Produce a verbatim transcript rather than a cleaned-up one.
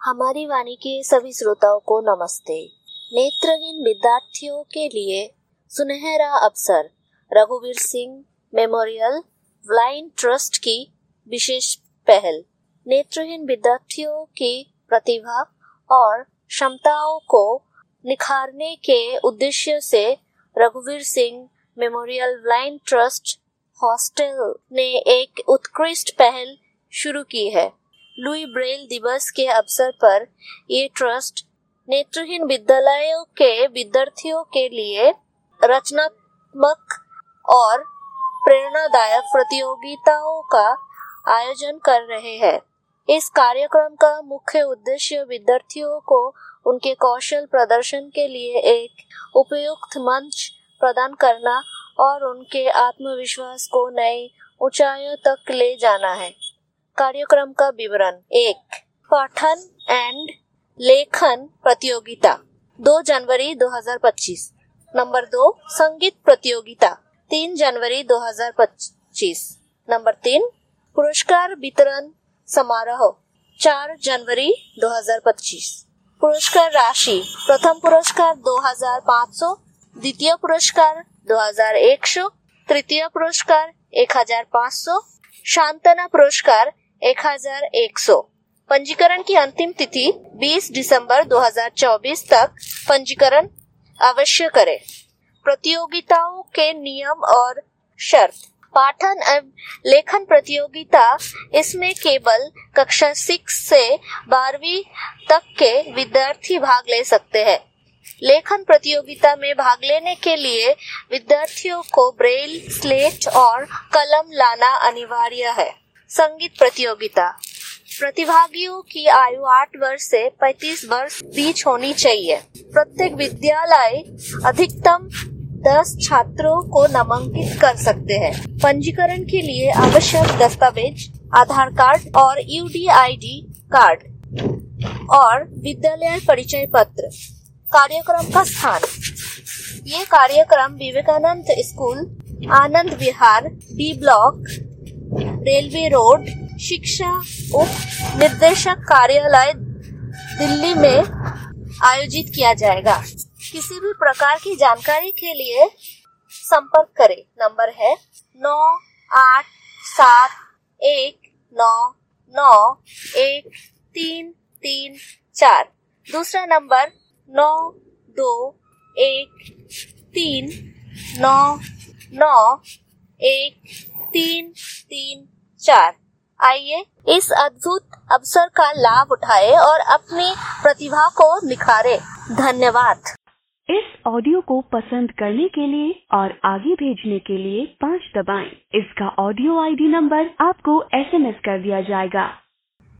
हमारी वाणी के सभी श्रोताओं को नमस्ते। नेत्रहीन विद्यार्थियों के लिए सुनहरा अवसर रघुवीर सिंह मेमोरियल ब्लाइंड ट्रस्ट की विशेष पहल। नेत्रहीन विद्यार्थियों की प्रतिभा और क्षमताओं को निखारने के उद्देश्य से रघुवीर Singh memorial blind trust hostel ने एक उत्कृष्ट पहल शुरू की है। लुई ब्रेल दिवस के अवसर पर ये ट्रस्ट नेत्रहीन विद्यालयों के विद्यार्थियों के लिए रचनात्मक और प्रेरणादायक प्रतियोगिताओं का आयोजन कर रहे हैं। इस कार्यक्रम का मुख्य उद्देश्य विद्यार्थियों को उनके कौशल प्रदर्शन के लिए एक उपयुक्त मंच प्रदान करना और उनके आत्मविश्वास को नई ऊंचाइयों तक ले जाना है। कार्यक्रम का विवरण। एक, पठन एंड लेखन प्रतियोगिता दो जनवरी दो हज़ार पच्चीस। नंबर दो, संगीत प्रतियोगिता तीन जनवरी दो हज़ार पच्चीस। नंबर तीन, पुरस्कार वितरण समारोह चार जनवरी दो हज़ार पच्चीस। पुरस्कार राशि, प्रथम पुरस्कार दो हज़ार पाँच सौ, द्वितीय पुरस्कार दो हज़ार एक सौ, तृतीय पुरस्कार एक हज़ार पाँच सौ, शांतना पुरस्कार एक हज़ार एक सौ। पंजीकरण की अंतिम तिथि बीस दिसंबर दो हज़ार चौबीस तक पंजीकरण अवश्य करें। प्रतियोगिताओं के नियम और शर्त। पाठन एवं लेखन प्रतियोगिता, इसमें केवल कक्षा सिक्स से बारहवीं तक के विद्यार्थी भाग ले सकते हैं। लेखन प्रतियोगिता में भाग लेने के लिए विद्यार्थियों को ब्रेल, स्लेट और कलम लाना अनिवार्य है। संगीत प्रतियोगिता, प्रतिभागियों की आयु आठ वर्ष से पैंतीस वर्ष बीच होनी चाहिए। प्रत्येक विद्यालय अधिकतम दस छात्रों को नामांकित कर सकते हैं। पंजीकरण के लिए आवश्यक दस्तावेज आधार कार्ड और U D I D card और विद्यालय परिचय पत्र। कार्यक्रम का स्थान, ये कार्यक्रम Vivekanand school, Anand Vihar, B block, railway road, शिक्षा उप निर्देशक कार्यालय, दिल्ली में आयोजित किया जाएगा। किसी भी प्रकार की जानकारी के लिए संपर्क करें। नंबर है नौ आठ सात एक नौ नौ एक तीन तीन चार। दूसरा नंबर नौ दो एक तीन नौ नौ एक तीन तीन चार। आइए इस अद्भुत अवसर का लाभ उठाएं और अपनी प्रतिभा को निखारें। धन्यवाद। इस ऑडियो को पसंद करने के लिए और आगे भेजने के लिए पाँच दबाएं। इसका ऑडियो आई डी नंबर आपको एस एम एस कर दिया जाएगा।